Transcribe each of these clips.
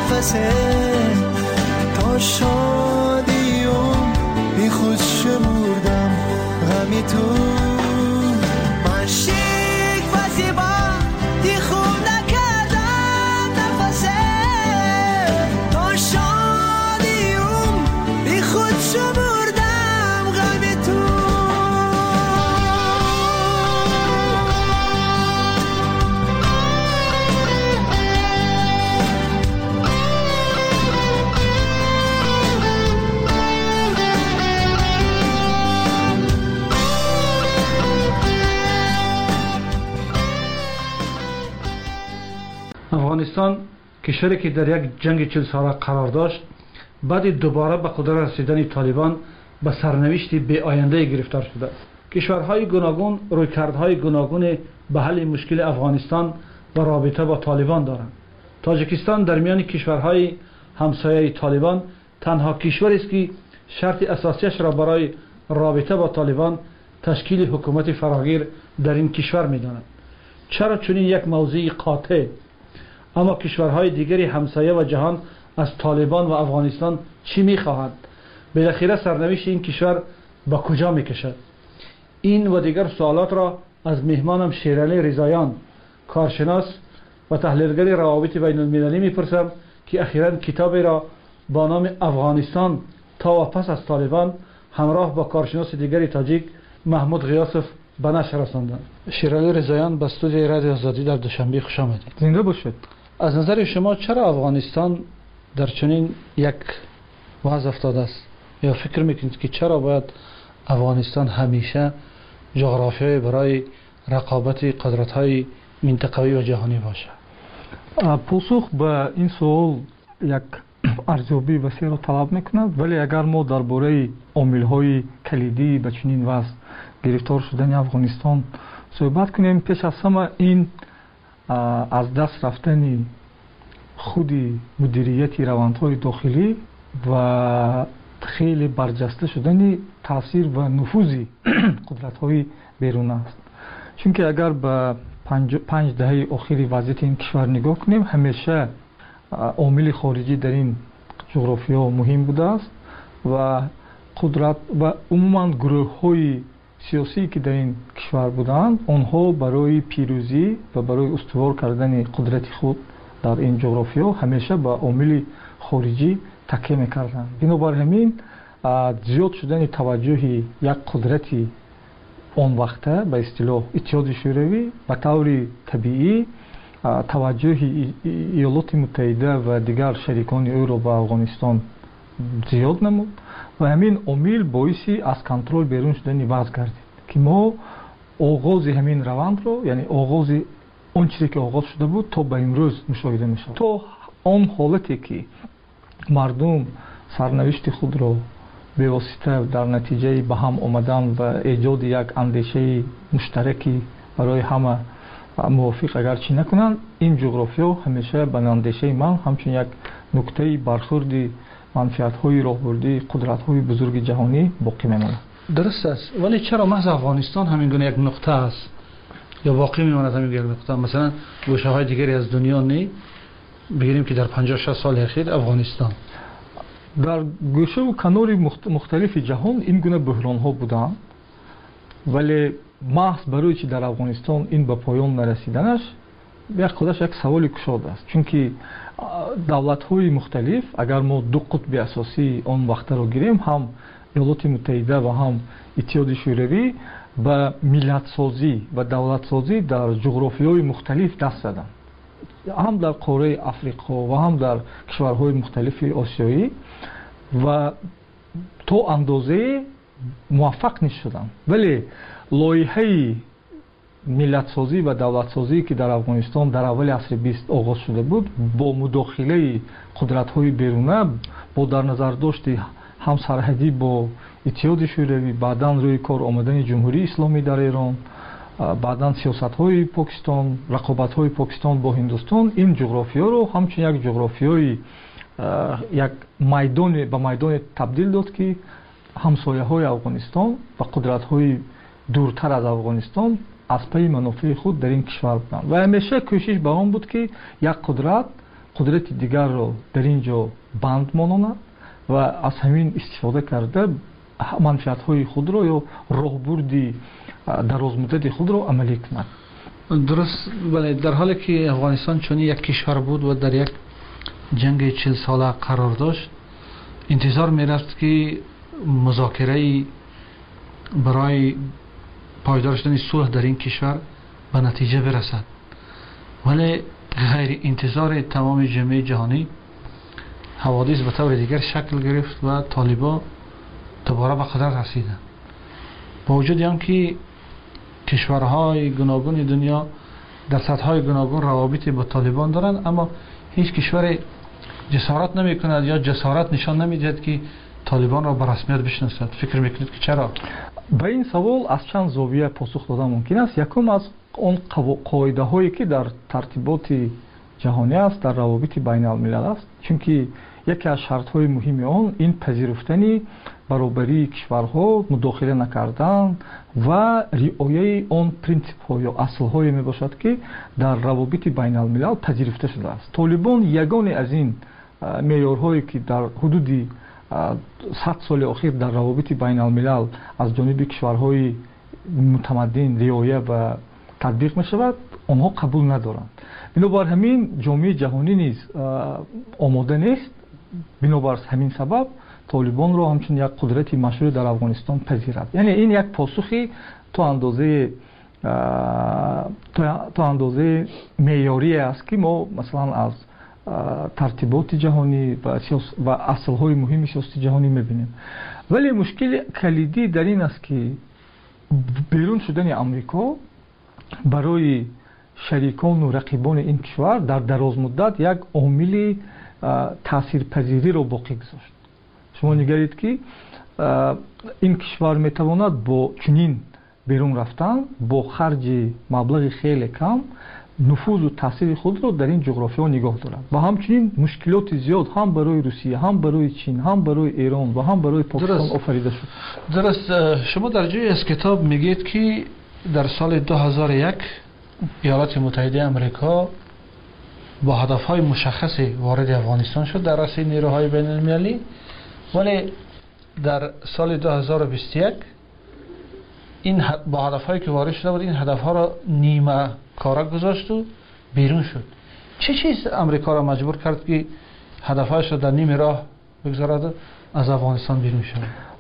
نفسه تا شادیم بی خود شمردم غمی تو من شیک و زیبا دی خوب نکردم نفسه تا شادیم بی خود شمردم غمی تو افغانستان کشوری که در یک جنگ 40 ساله قرار داشت بعد دوباره به قدرت رسیدن طالبان به سرنوشتی بی آینده گرفتار شده. کشورهای گوناگون رویکردهای گوناگون به حل مشکل افغانستان و رابطه با طالبان دارند. تاجیکستان در میان کشورهای همسایه طالبان تنها کشوری است که شرط اساسیش را برای رابطه با طالبان تشکیل حکومت فراگیر در این کشور می‌داند. چرا چنین یک موضوع قاطع؟ اما کشورهای دیگری همسایه و جهان از طالبان و افغانستان چی می‌خواهند؟ بالاخره سرنوشت این کشور به کجا می‌کشد؟ این و دیگر سوالات را از مهمانم شیرعلی رضاییان، کارشناس و تحلیلگر روابط بین المللی می‌پرسم که اخیراً کتابی را با نام افغانستان تا و پس از طالبان همراه با کارشناس دیگری تاجیک محمود غیاسف به نشر رساندند. شیرعلی رضاییان به استودیوی رادیو آزادی در دوشنبه خوش آمدید. زنده باشید. از نظر شما چرا افغانستان در چنین یک وضع افتاده است؟ یا فکر میکنید که چرا باید افغانستان همیشه جغرافیایی برای رقابت قدرت‌های منطقوی و جهانی باشه؟ پاسخ به این سوال یک ارزیابی وسیع را طلب میکند، ولی اگر ما درباره عامل‌های کلیدی به چنین وضع گرفتار شدن افغانستان صحبت کنیم، پیش از همه این از دست رفتن خودی مدیریتی روندهای داخلی و خیلی برجسته شدن تاثیر و نفوذ قدرت‌های بیرون است. چون که اگر به 5 دهه اخیر وضعیت این کشور نگاه کنیم، همیشه عامل خارجی در این جغرافیا مهم بوده است و قدرت و عموما گروه‌های سیاسی که در این کشور بودند، آنها برای پیروزی و برای استوار کردن قدرت خود در این جغرافیا همیشه به عامل خارجی تکیه می‌کردند. بنابر همین زیاد شدن توجه یک قدرتی آن وقته به اصطلاح اتحاد شوروی به طور طبیعی توجه ایالات متحده و دیگر شریکان او را به افغانستان زیاد نمود و همین عامل باعثی از کنترل بیرون شدن وضع گردید که ما آغاز همین روند رو، یعنی آغاز اون چیزی که آغاز شده بود تا به امروز مشاهده میشه. تا آن حالتی که مردم سرنوشت خود را به واسطه در نتیجه به هم آمدن و ایجاد یک اندیشه مشترکی برای همه موافق اگرچه نکنند، این جغرافیا همیشه به اندیشه من همچون یک نکته برخورد منفعت‌های راهبردی قدرت‌های بزرگ جهانی باقی میماند. درست است، ولی چرا محض افغانستان همین گونه یک نقطه است یا باقی میماند همین یک نقطه؟ مثلا گوشه‌های دیگری از دنیا نه بگیریم که در 50-60 سال اخیر افغانستان در گوشه و کنار مختلف جهان این گونه بحران‌ها بودند، ولی محض برای چی در افغانستان این به پایان نرسیدنش یک خودش یک سوال کشاده است. چون که دولت‌های مختلف اگر ما دو قطب اساسی آن وقت را گیریم، هم ایالات متحده و هم اتحاد شوروی، به ملت سازی و دولت سازی در جغرافیاهای مختلف دست زدند، هم در قاره افریقا و هم در کشورهای مختلف آسیایی، و تا اندازه موفق نشدند. ولی لایحه ملت سازی و دولت سازی که در افغانستان در اول عصر 20 آغاز شده بود، با مداخله قدرت‌های بیرونه، با در نظر داشت هم سرحدی با اتحاد شوروی، بعداً روی کار آمدن جمهوری اسلامی در ایران، بعداً سیاست‌های پاکستان، رقابت‌های پاکستان با هندوستان، این جغرافیا رو همچنین یک جغرافیای یک میدان به میدان تبدیل داد که همسایه‌های افغانستان و قدرت‌های دورتر از افغانستان از پی منافع خود در این کشور بودند و همیشه کوشش به آن بود که یک قدرت қудрати дигарро дар ин ҷо банд мононад ва аз ҳамин истифода карда манфиатҳои худро ё роҳбурди дарозмуддати худро амалӣ кунад. درست بله. در حالی که افغانستان چون یک کشور بود و در یک جنگ 40 ساله قرار داشت، انتظار می‌رفت که مذاکره برای پایدار شدن صلح در این کشور به نتیجه برسد، ولی غیر انتظار تمام جامعه جهانی حوادث به طور دیگر شکل گرفت و طالبان دوباره به قدرت رسیدند. با وجود آنکه کشورهای گوناگون دنیا در سطح‌های گوناگون روابط با طالبان دارند، اما هیچ کشور جسارت نمی‌کند یا جسارت نشان نمی‌دهد که طالبان را به رسمیت بشناسد. فکر می‌کنید که چرا؟ به این سوال از چند زاویه پاسخ دادن ممکن است. یکم از اون قاعده‌هایی که در ترتیبات جهانی است، در روابط بین الملل است، چون که یکی از شرط‌های مهم آن این پذیرفتن برابری کشورها، مداخله نکردن و رعایت آن پرینسیپ‌ها یا اصل‌های میباشد که در روابط بین الملل پذیرفته شده است. طالبان یگانه از این معیارهایی که در حدود 100 سال اخیر در روابط بین الملل از جانب کشورهای متمدن رعایت و تطبیق میشود، آنها قبول ندارند. بنابر همین جامعه جهانی نیز آماده نیست. بنابر همین سبب طالبان را همچون یک قدرت مشروع در افغانستان پذیرد. یعنی این یک پاسخی تا اندازه معیاری است که ما مثلا از ترتیبات جهانی و اصل‌های مهم سیاست جهانی می‌بینیم. ولی مشکل کلیدی در این است که بیرون شدن آمریکا برای شریکان و رقیبان این کشور در دراز مدت یک عامل تاثیرپذیری را باقی گذاشت. شما نگرید که این کشور میتواند با چنین بیرون رفتن با خرج مبلغ خیلی کم نفوذ و تاثیر خود را در این جغرافیا نگاه دارد و همچنین مشکلات زیاد هم برای روسیه، هم برای چین، هم برای ایران و هم برای پاکستان آفریده شد. درست. شما در جای از کتاب میگید که در سال 2001 ایالات متحده آمریکا با هدفهای مشخصی وارد افغانستان شد در رأس نیروهای بین المللی، ولی در سال 2021 این با هدفهایی که وارد شده بود این هدفها را نیمه کاره گذاشت و بیرون شد. چه چیز امریکا را مجبور کرد که هدفهایش را در نیمه راه بگذارد و از افغانستان بیرون شد؟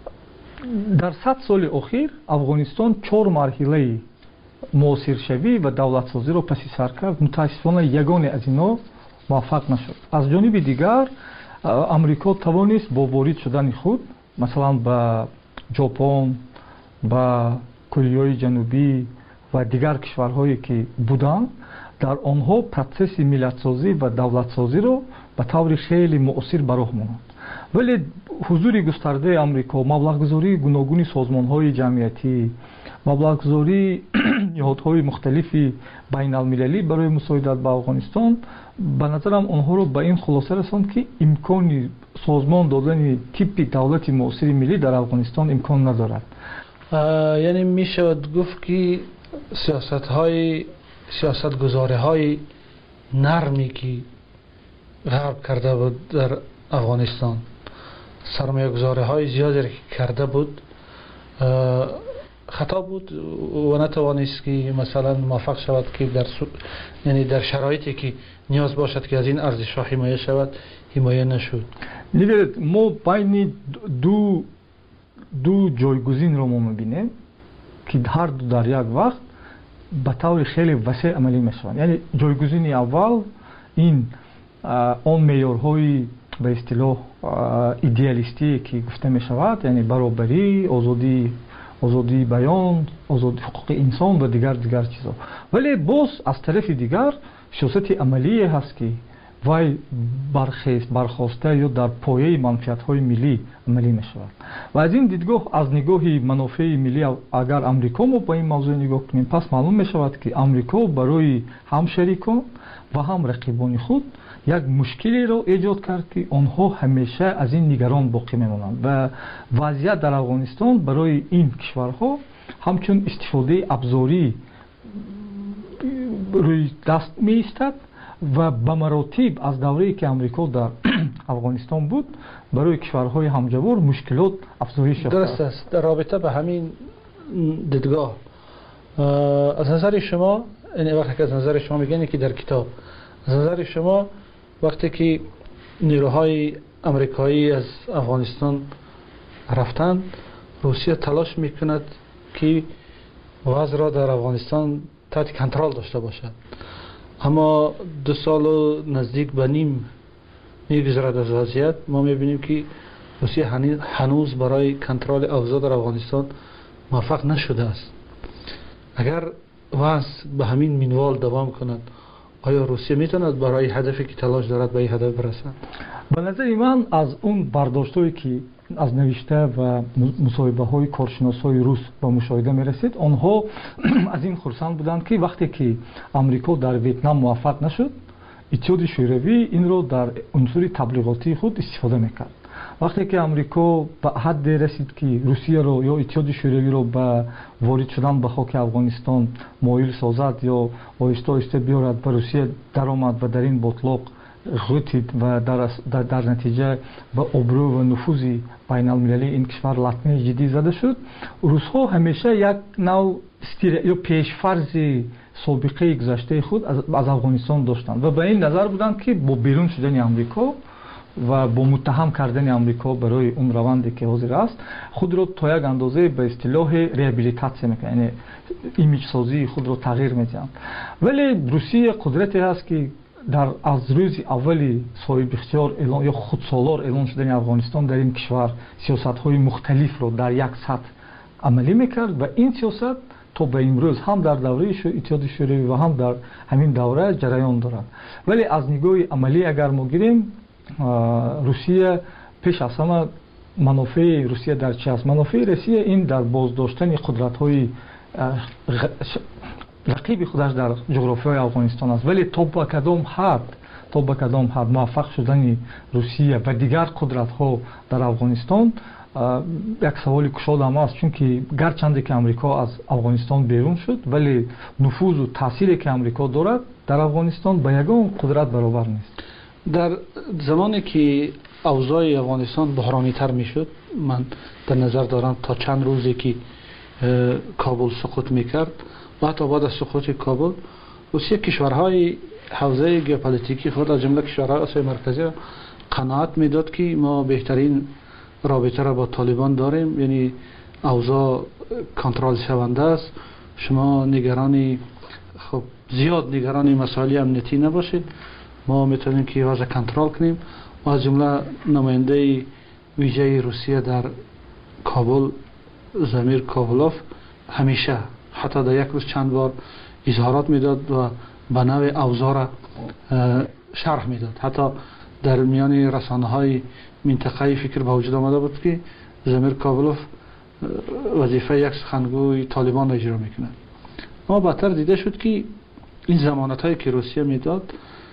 در 100 سال اخیر افغانستان 4 مرحله موثرشوی و دولتسازی را پس سر کرد. متاسفانه یگانه از اینا موفق نشد. از جانب دیگر امریکا توانست با وارد شدن خود مثلا به ژاپن، به کره جنوبی و دیگر کشورهایی که بودند در آنها پروسس ملت‌سازی و دولت‌سازی را به طور خیلی مؤثر به راه ماند. ولی حضور گسترده آمریکا، مبلغ‌گذاری گوناگون سازمان‌های جمعیتی، مبلغ‌گذاری نهادهای مختلفی بین المللی برای مساعدت به افغانستان به نظرم آنها را به این خلاصه رساند که امکان سازمان دادن تیپ دولت مؤثر ملی در افغانستان امکان ندارد. یعنی میشود گفت که سیاستگزاری‌های نرمی که غرب کرده بود در افغانستان، سرمایه‌گذاری‌های زیادی که کرده بود خطا بود و نتوانست که مثلا موفق شود که یعنی در شرایطی که نیاز باشد که از این ارزش‌ها حمایه شود حمایه نشد. نگرید ما بین دو جایگزین رو می‌بینیم که هر دو در یک وقت به طور خیلی وسیع عملی میشوند. یعنی جایگزین اول این اون معیارهای به اصطلاح ایدئالیستی که گفته میشود، یعنی برابری، آزادی بیان، آزادی حقوق انسان و دیگر چیزا. ولی باز از طرف دیگر سیاست عملی هست که وای برخواسته یا در پایه منفعت‌های ملی عملی می‌شود. و از این دیدگاه از نگاه منافع ملی اگر آمریکا ما با این موضوع نگاه کنیم پس معلوم می‌شود که آمریکا برای هم شریکان و هم رقیبان خود یک مشکلی را ایجاد کرد که آنها همیشه از این نگران باقی می‌مانند و وضعیت در افغانستان برای این کشورها همچون استفاده ابزاری روی دست می‌ایستد ва ба маротиб аз даврае ки амрико дар афғонистон буд барои кишварҳои ҳамҷавор мушкилот афзоиш ёфта. درست است. در رابطه به همین دیدگاه از نظر شما، یعنی وقتی که از نظر شما میگن که در کتاب، از نظر شما وقتی که نیروهای امریکایی از افغانستان رفتند، روسیه تلاش میکند که وضع را در افغانستان تحت کنترل داشته باشد، اما 2 سال و نزدیک به نیم میگذرد از وضعیت، ما میبینیم که روسیه هنوز برای کنترل اوضاع در افغانستان موفق نشده است. اگر وضع به همین منوال دوام کند، آیا روسیه میتواند برای هدفی که تلاش دارد به این هدف برسد؟ به نظر من از اون برداشت‌هایی که از نوشته و مصاحبه‌های کارشناسای روس با مشاهده می‌رسید، آنها از این خرسند بودند که وقتی که آمریکا در ویتنام موفق نشد، اتحاد شوروی این رو در عنصر تبلیغاتی خود استفاده می‌کرد. وقتی که آمریکا به حد رسید که روسیه رو یا اتحاد شوروی رو به وارد شدن به خاک افغانستان مایل سازد یا آهسته آهسته بیارد به روسیه درآمد و در این بطلاق غوتید و در نتیجه به ابرو و نفوذ بین المللی این کشور لطمه جدی زده شد. روس‌ها همیشه یک نوع یا پیشفرض سابقه گذشته خود از افغانستان داشتند و به این نظر بودند که با بیرون شدن آمریکا و با متهم کردن آمریکا برای اون روندی که حاضر است خود را تا یک اندازه به اصطلاح ریابیلیتاسیون میکنند، یعنی ایمیج سازی خود را تغییر میدهند. ولی روسیه قدرتی هست که در از روز اولی صاحب اختیار اعلان یا خودسالار اعلان شدن افغانستان در این کشور سیاست‌های مختلف را در یک سطح عملی میکرد و این سیاست تا به امروز هم در دوره اتحاد شوروی و هم در همین دوره جریان دارد. ولی از نگاه عملی اگر ما گیریم، روسیه پیش از همه منافع روسیه در چی است؟ منافع روسیه این در بازداشتن قدرت‌های رقیب خودش در جغرافیای افغانستان است. ولی تا به کدام حد موفق شدن روسیه و دیگر قدرت‌ها در افغانستان یک سوال کشاده هم است، چون که گرچند که امریکا از افغانستان بیرون شد ولی نفوذ و تأثیری که امریکا دارد در افغانستان به یگان قدرت برابر نیست. در زمانی که اوضاع افغانستان بحرانی تر می شد، من در نظر دارم تا چند روزی که کابل سقوط می کرد و حتی بعد از سقوط کابل روسیه کشورهای حوزه ژئوپلیتیکی خود از جمله کشورهای آسیای مرکزی را قناعت می داد که ما بهترین رابطه را با طالبان داریم، یعنی اوضاع کنترل شونده است، شما زیاد نگران مسائل امنیتی نباشید، ما میتونیم که وضع کنترل کنیم. و از جمله نماینده ویژه روسیه در کابل زمیر کابلوف همیشه حتی در یک روز چند بار اظهارات میداد و به نوع اوضاع را شرح میداد. حتی در میان رسانه های منطقه‌ای فکر به وجود آمده بود که زمیر کابلوف وظیفه یک سخنگوی طالبان را اجرا میکنه. اما بعدتر دیده شد که این ضمانت هایی که روسیه میداد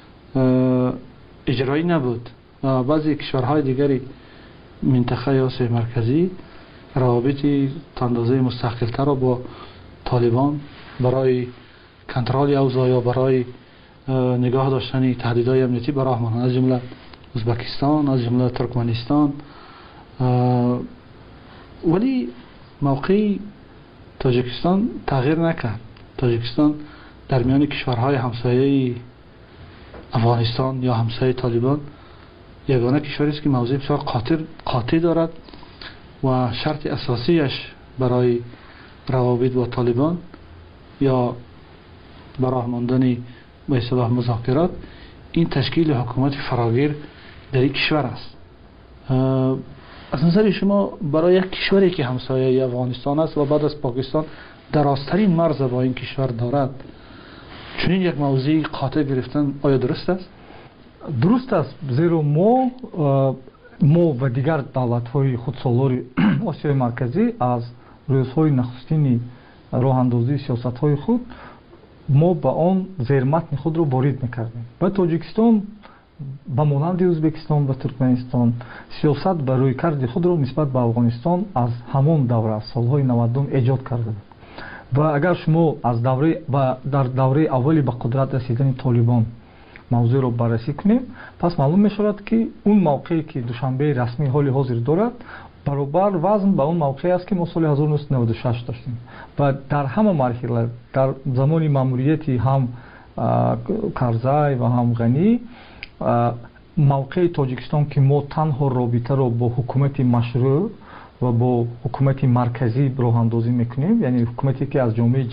اجرایی نبود و بعضی کشورهای دیگری منطقه آسیای مرکزی روابطی تا اندازه مستقل‌تر را با طالبان برای کنترل اوضاع یا برای نگاه داشتن تهدیدهای امنیتی به راه ماندند، از جمله ازبکستان، از جمله ترکمنستان. ولی موقع تاجیکستان تغییر نکرد. تاجیکستان در میان کشورهای همسایه افغانستان یا همسایه طالبان یگانه کشوری است که موضع بسیار قاطع دارد و شرط اساسیش برای روابط با طالبان یا برای ماندن به اصطلاح مذاکرات این تشکیل حکومت فراگیر در این کشور است. از نظر شما برای یک کشوری که همسایه افغانستان است و بعد از پاکستان درازترین مرز با این کشور دارد، چنین یک موضوع قاطع گرفتن آیا درست است؟ درست است، زیرا ما و دیگر دولت‌های خودسالار آسیای مرکزی از روزهای نخستین راه اندازی سیاست‌های خود ما با آن زیرمتن خود را وارد می‌کردیم. و تاجیکستان به مانند ازبکستان و ترکمنستان سیاست بر رویکرد خود را نسبت به افغانستان از همان دوره سالهای 90 ایجاد کرده بود. و اگر شما از در دوره اولی به قدرت رسیدن طالبان мавзӯъро баррасӣ кунем, пас маълум мешавад ки он мавқее ки душанбеи расмӣ ҳоли ҳозир дорад баробар вазн ба он мавқеъ аст ки мо соли 1996 доштем ва дар ҳама марҳила дар замони маъмурияти ҳам Карзай ва ҳам Ғанӣ мавқеи Тоҷикистон ки мо танҳо робитаро бо ҳукумати машрӯъ ва бо ҳукумати марказӣ роҳандозӣ мекунем, яъне ҳукумате ки аз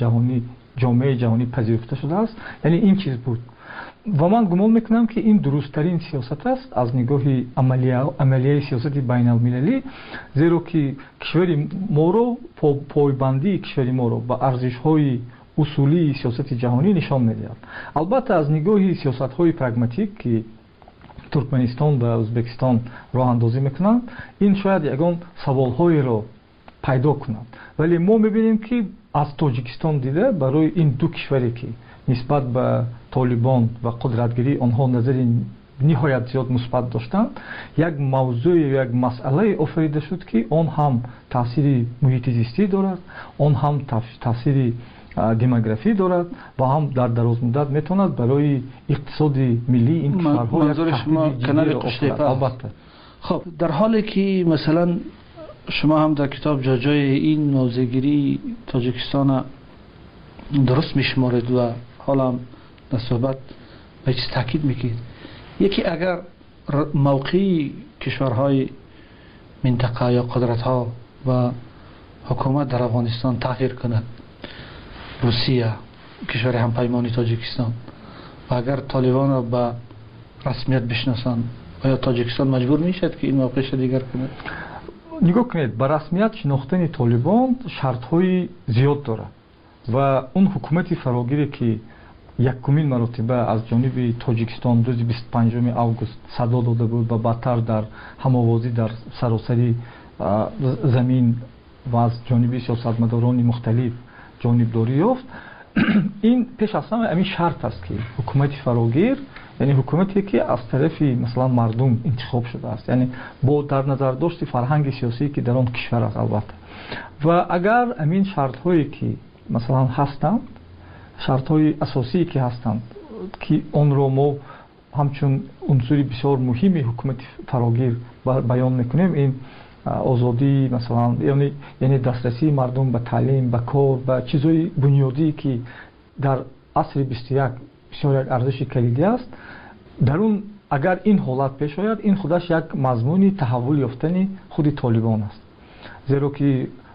ҷомеаи ҷаҳонӣ пазируфта шудааст, яъне ин чиз буд. ва ман гумон мекунам ки ин дурусттарин сиёсат аст аз нигоҳи амалияи сиёсати байналмилалӣ, зеро ки кишвари моро пойбандии кишвари моро ба арзишҳои усулии сиёсати ҷаҳонӣ нишон медиҳад. албатта аз нигоҳи сиёсатҳои прагматик ки Туркменистон ва Ӯзбекистон роҳандозӣ мекунанд, ин шояд ягон саволҳоеро пайдо кунад, вале мо мебинем ки аз Тоҷикистон дида барои ин ду кишваре ки нисбат ба Толибон ва қудратгирӣ онҳо назари ниҳоят зиёд мусбат доштанд, як мавзӯи як масъалае офарида шуд ки он ҳам таъсири муҳити зистӣ дорад, он ҳам таъсири демографӣ дорад ва ҳам дар дарозмуддат метавонад барои иқтисоди миллии ин кишварҳо як таҳдиди ҷиддиро албатта. خب در حالی که مثلا شما هم در کتاب جای این موضع‌گیری تاجیکستان درست میشمارید و حالا در صحبت به چیز تاکید میکنید، یکی اگر موقعی کشورهای منطقه یا قدرت‌ها و حکومت در افغانستان تغییر کند، روسیه کشور همپیمانی تاجیکستان، و اگر طالبان را به رسمیت بشناسند، آیا تاجیکستان مجبور میشد که این موقعش دیگر کند؟ نگاه کنید، به رسمیت شناختن طالبان شرط‌های زیاد دارد و اون حکومت فراگیری که یکمین مرتبه از جانب تاجیکستان روز 25 آگوست صدا داده بود و بعدتر در هماوازی در سراسری زمین و از جانب سیاستمداران مختلف جانبداری یافت، این پیش از همه همین شرط است که حکومت فراگیر، یعنی حکومتی که از طرف مثلا مردم انتخاب شده است، یعنی با در نظر داشت فرهنگ سیاسی که در آن کشور است البته. و اگر همین شرط هایی که مثلا هستند، شرط های اساسی که هستند که آن را ما همچون عنصر بسیار مهمی حکومت فراگیر بیان میکنیم، این آزادی مثلا یعنی دسترسی مردم به تعلیم، به کار، به چیزهای بنیادی که در عصر 21 بسیار یک ارزش کلیدی است، در اون اگر این حالت پیش آید، این خودش یک مضمون تحول یافتن خود طالبان است، زیرا که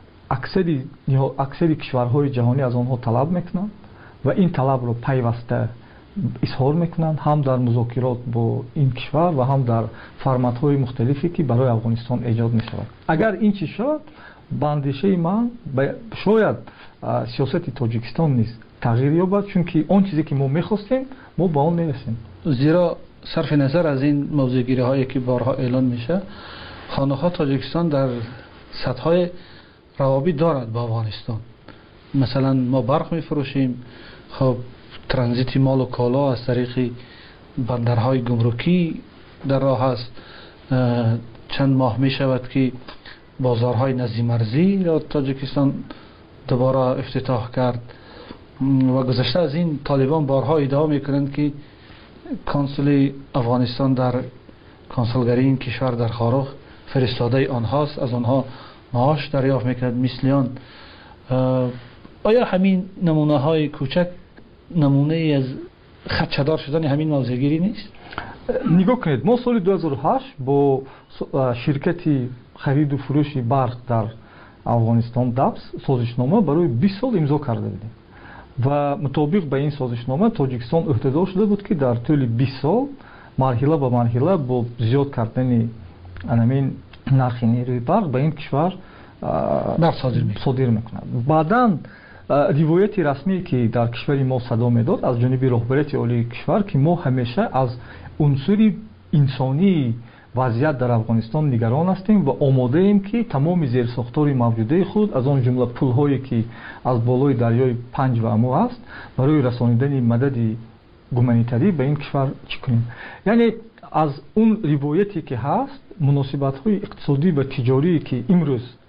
اکثر کشورهای جهانی از آنها طلب میکنند و این طلب را پیوسته اظهار میکنند، هم در مذاکرات با این کشور و هم در فرمت‌های مختلفی که برای افغانستان ایجاد می‌شود. اگر این چیز شد، به اندیشه من شاید سیاست تاجیکستان نیز تغییر یابد، چون که آن چیزی که ما می‌خواستیم ما به آن می‌رسیم. زیرا صرف نظر از این موضوع‌گیری‌هایی که بارها اعلان میشه، خانه‌ها تاجیکستان در سطح‌های روابط دارد با افغانستان. مثلا ما برق می‌فروشیم، خب ترانزیت مال و کالا از طریق بندرهای گمرکی در راه است. چند ماه می شود که بازارهای نزدیک‌مرزی را تاجیکستان دوباره افتتاح کرد و گذشته از این طالبان بارها ادعا میکنند که کنسول افغانستان در کنسولگری این کشور در خارخ فرستاده آنهاست، از آنها معاش دریافت میکند مثلیان. آیا همین نمونه های کوچک نمونه از خدشه‌دار شدن همین موضع‌گیری نیست؟ نگاه کنید، ما سال 2008 با شرکتی خرید و فروش برق در افغانستان دبس سازشنامه برای 20 سال امضا کرده بودیم و مطابق به این سازشنامه تاجیکستان عهدهدار شده بود که در طول 20 سال مرحله به مرحله با زیاد کردن همین نرخ نیروی برق به این کشور صادر میکند. بعداً روایت رسمی که در کشور ما صدا میداد از جانب رهبریت عالی کشور که ما همیشه از عنصر انسانی وضعیت در افغانستان نگران هستیم و آماده ایم که تمام زیرساخت‌های موجوده خود از آن جمله پل‌هایی که از بالای دریای پنج و امو است برای رسانیدن مدد گومانیتری به این کشور چکنیم. یعنی از اون روایتی که هست، مناسبت‌های اقتصادی و تجاری که امروز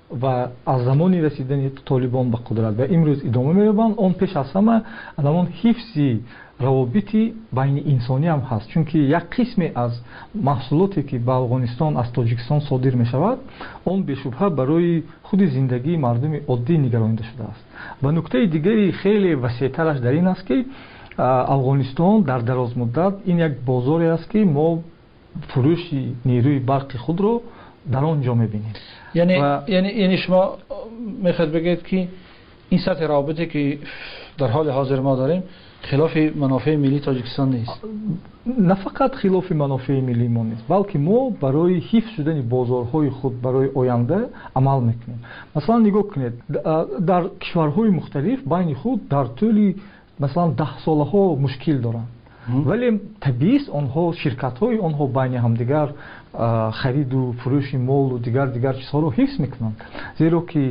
و از زمانی رسیدن طالبان به قدرت و امروز ادامه می‌یابند. اون پیش از همه الان حفظ روابطی بین انسانی هم هست، چون که یک قسمی از محصولاتی که به افغانستان از تاجیکستان صادر می شود اون به شبهه برای خود زندگی مردم عادی نگرانیده شده است. و نکته دیگری خیلی وسیع‌ترش در این است که افغانستان در دراز مدت این یک بازاری است که ما فروش نیروی برق خود رو در آنجا می‌بینیم. یعنی شما میخواید بگید که این سطح رابطه که در حال حاضر ما داریم خلاف منافع ملی تاجیکستان نیست؟ نه فقط خلاف منافع ملی ما نیست، بلکه ما برای حفظ شدن بازارهای خود برای آینده عمل میکنیم. مثلا نگاه کنید در کشورهای مختلف بین خود در طول مثلا 10 سالها مشکل دارند، ولی طبیعی است آنها شرکت‌های آنها بین همدیگر خرید و فروش مال و دیگر چیزها رو حفظ میکنند، زیرا که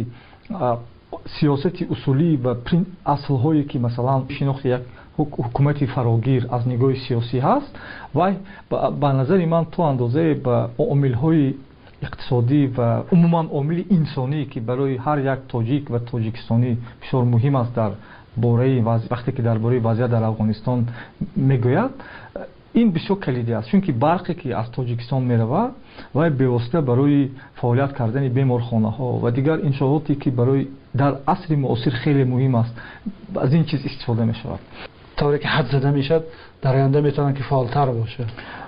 سیاست اصولی و اصل‌هایی که مثلا شناخت یک حکومت فراگیر از نگاه سیاسی هست و به نظر من تو اندازه به عامل‌های اقتصادی و عموما عامل انسانی که برای هر یک تاجیک و تاجیکستانی بسیار مهم است در باره وقتی که درباره وضعیت در افغانستان میگوید، این بسیار کلیدی است، چون که برقی که از تاجیکستان میرود و به واسطه برای فعالیت کردن بیمارخانه‌ها و دیگر انشاءاتی که برای در عصر معاصر خیلی مهم است از این چیز استفاده می شود. طوری که حد زده میشد در آینده میتونه که فعالتر باشه.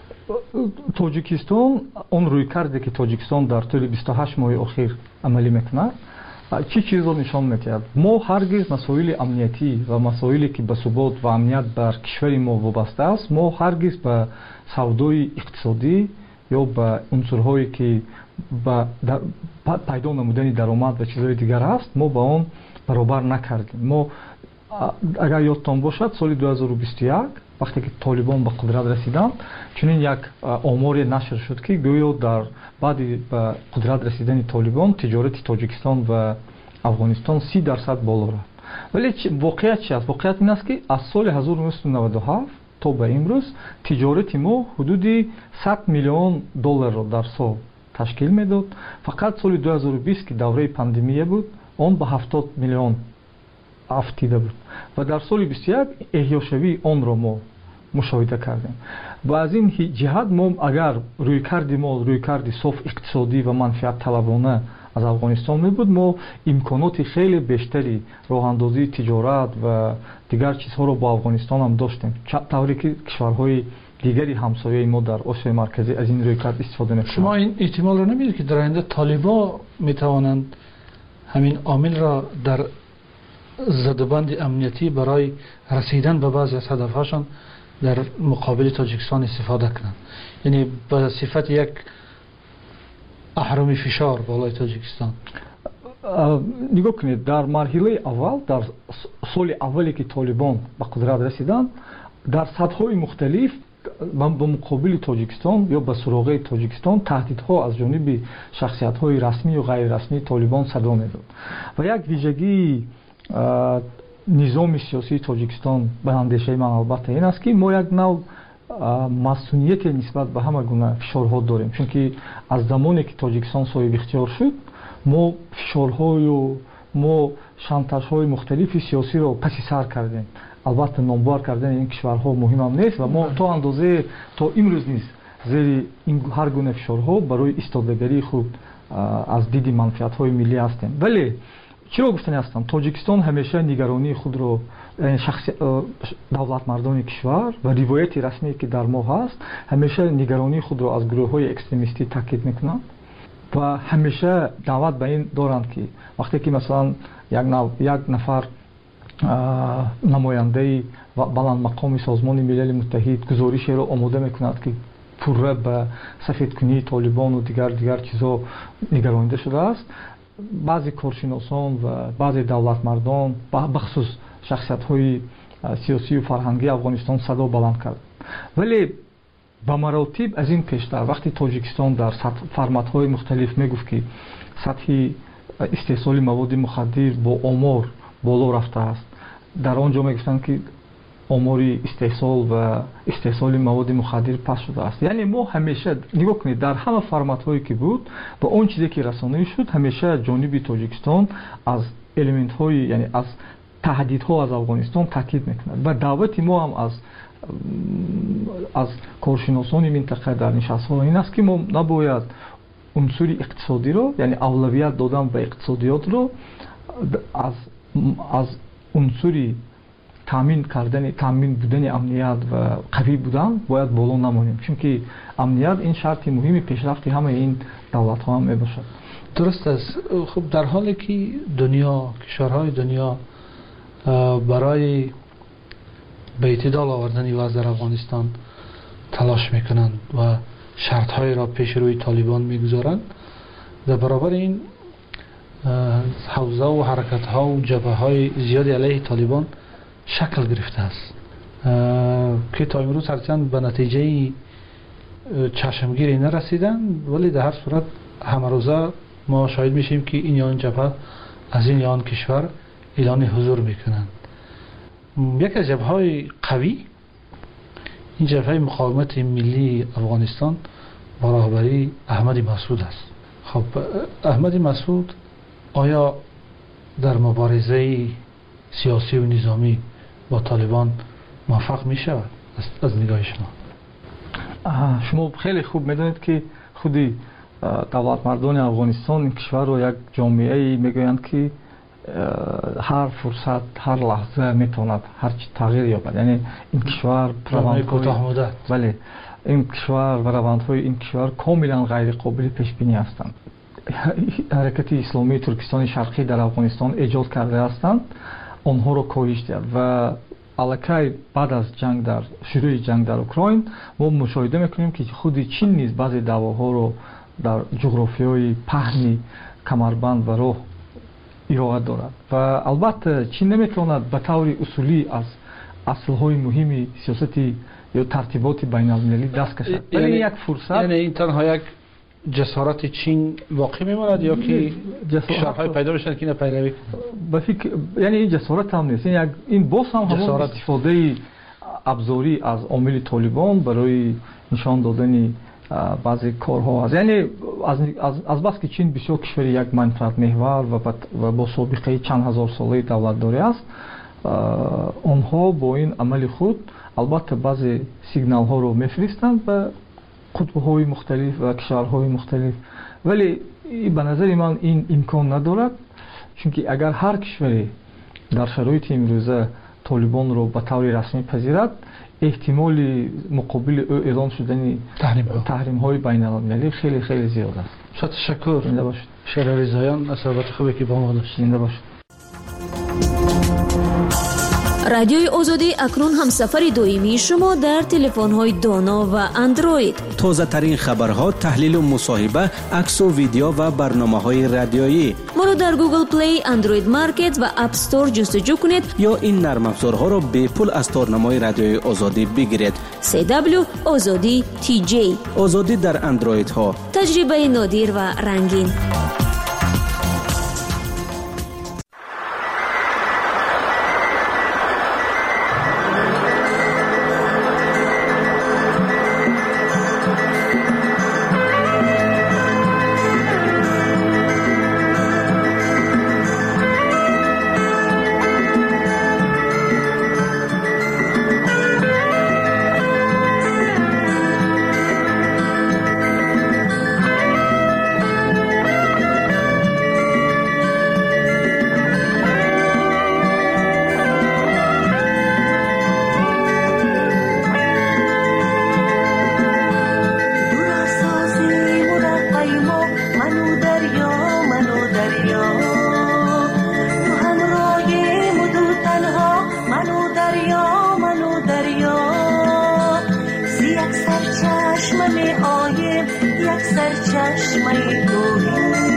تاجیکستان اون روی کرده که تاجیکستان در طول 28 ماه اخیر عملی میکنه چی چیز رو نشان میدهد؟ ما هرگز مسائل امنیتی و مسائلی که به ثبات و امنیت بر کشور ما وابسته است، ما هرگز به سودای اقتصادی یا به عنصرهایی که به پیدا نمودن درآمد و چیزهای دیگر است ما با اون برابر نکردیم. ما اگر یادتان باشد سال 2021 وقتی که طالبان به قدرت رسیدند چنین یک آماری نشر شد که گویا در بعد به قدرت رسیدن طالبان تجارت تاجیکستان و افغانستان 30% بالا رفت. ولی واقعیت چی است؟ واقعیت این است که از سال 1997 تا به امروز تجارت ما حدود 100 میلیون دلار را در سال تشکیل میداد. فقط سال 2020 که دوره پاندمی بود اون به 70 میلیون افتیده بود و در سال 21 احیاشوی آن را ما مشاهده کردیم. و از این جهت ما اگر رویکرد صاف اقتصادی و منفعت طلبانه از افغانستان می بود، ما امکانات خیلی بیشتری راه اندازی تجارت و دیگر چیزها را با افغانستان هم داشتیم، طوری که کشورهای دیگری همسایه ما در آسیای مرکزی از این رویکرد استفاده نکنند. شما این احتمال را نمیدید که در آینده طالبان میتوانند همین عامل را در زدبند امنیتی برای رسیدن به بعضی از هدفهاشان در مقابل تاجیکستان استفاده کنند، یعنی به صفت یک اهرم فشار بالای تاجیکستان؟ نگاه کنید در مرحله اول، در سال اولی که طالبان به قدرت رسیدند در سطح‌های مختلف به مقابل تاجیکستان یا به سراغ تاجیکستان تهدیدها از جانب شخصیت‌های رسمی و غیر رسمی طالبان صدا می‌داد و یک ویژگی نظام سیاسی تاجیکستان به اندیشه من البته این است که ما یک نوع مسئولیت نسبت به همه گونه فشارها داریم، چون که از زمانی که تاجیکستان صاحب اختیار شد ما فشارهای و ما شانتاژهای مختلف سیاسی را پس سر کردیم. البته نامبر کردن این کشورها مهم هم نیست و ما تا اندازه تا امروز نیست زیر این هر گونه فشارها برای ایستادگی خود از دید منفعت‌های ملی هستیم. ولی چرا گفتنی هستم؟ تاجیکستان همیشه نگرانی خود رو دولت مردان کشور و روایت رسمی که در ما هست همیشه نگرانی خود رو از گروه‌های اکستریمیستی تاکید میکنند و همیشه دعوت به این دارند که وقتی که مثلا یک نفر نماینده و بلند مقام سازمان ملل متحد گزارشی را آماده میکند که پوره به سفیدکنی طالبان و دیگر چیزا نگرانیده شده است، بعضی کارشناسان و بعضی دولت مردان بخصوص شخصیت‌های سیاسی و فرهنگی افغانستان صدا بلند کرد. ولی به مراتب از این پیشتر وقتی تاجیکستان در فرمت‌های مختلف میگفت که سطح استحصال مواد مخدر با آمار بالا رفته است، در آنجا میگفتند که آماری استحصال و استحصال مواد مخدر پس شده است. یعنی ما همیشه نگاه کنید در همه فرمت هایی که بود و اون چیزی که رسانه‌ای شد همیشه جانب تاجیکستان از الیمنت های یعنی از تهدیدها از افغانستان تاکید میکند و دعوت ما هم از کارشناسان منطقه در نشست‌ها این است که ما نباید عنصر اقتصادی رو یعنی اولویت دادن به اقتصادیات رو از عنصر تامین بودن امنیت و قوی بودن باید بالا نمانیم، چون که امنیت این شرط مهمی پیشرفت همه این دولت ها هم میباشد. درست است. خب در حالی که کشورهای دنیا برای به اعتدال آوردن وضع در افغانستان تلاش میکنند و شرط های را پیش روی طالبان میگذارند، در برابر این حوزه و حرکت ها و جبهه های زیادی علیه طالبان شکل گرفته است که تا امروز هرچند به نتیجه چشمگیری نرسیدن، ولی در هر صورت همه روزه ما شاهد میشیم که این یا آن جبهه از این یا آن کشور اعلان حضور میکنند. یکی از جبهه‌های قوی این جبهه مقاومت ملی افغانستان با رهبری احمدی مسعود است. خب احمدی مسعود آیا در مبارزه سیاسی و نظامی با طالبان موفق می شود از نگاه شما؟ شما خیلی خوب میدونید که خودی دولت مردان افغانستان این کشور رو یک جامعه میگویند که هر فرصت هر لحظه میتواند هر چی تغییر یابد. یعنی این کشور بله این کشور و روندهای این کشور کاملا غیر قابل پیش بینی هستند. حرکت اسلامی ترکستان شرقی در افغانستان ایجاد کرده هستند، آنها را کاهش داد و الکی بعد از شروع جنگ در اوکراین ما مشاهده میکنیم که خود چین نیز بعضی دعواها رو در جغرافیای پهنی کمربند و راه ارائه دارد و البته چین نمیتواند به طور اصولی از اصلهای مهمی سیاستی یا ترتیبات بین المللی دست کشد. ولی یک فرصت یعنی این تنها یک جسارت چین واقع میماند یا که کشورهای پیدا بشن که اینو پیروی یعنی این جسارت هم نیست، این باز هم همون استفاده ابزاری از عامل طالبان برای نشان دادن بعضی کارها است. یعنی از بس که چین بسیار کشور یک منفعت محور و با سابقه چند هزار ساله دولتداری است، آنها با این عمل خود البته بعضی سیگنال ها رو میفرستند به قطب‌های مختلف و کشورهای مختلف، ولی به نظر من این امکان ندارد، چون که اگر هر کشوری در شرایط امروزه طالبان رو به طور رسمی پذیرد، احتمال مقابل او اعلان شدن تحریم‌های بین‌المللی خیلی خیلی زیاد است. تشکر. شهر رضاییان از صحبت خوبی که با ما داشتید. رادیوی آزادی اکنون هم سفر دائمی شما در تلفن‌های دانا و اندروید. تازه ترین خبرها، تحلیل و مصاحبه، عکس و ویدیو و برنامه‌های رادیویی. ما رو در گوگل پلی، اندروید مارکت و اپ استور جستجو کنید یا این نرم افزارها رو به پول از تارنمای رادیوی آزادی بگیرید. CW آزادی TJ. آزادی در اندروید ها. تجربه نادر و رنگین. یک سر چشمه توهی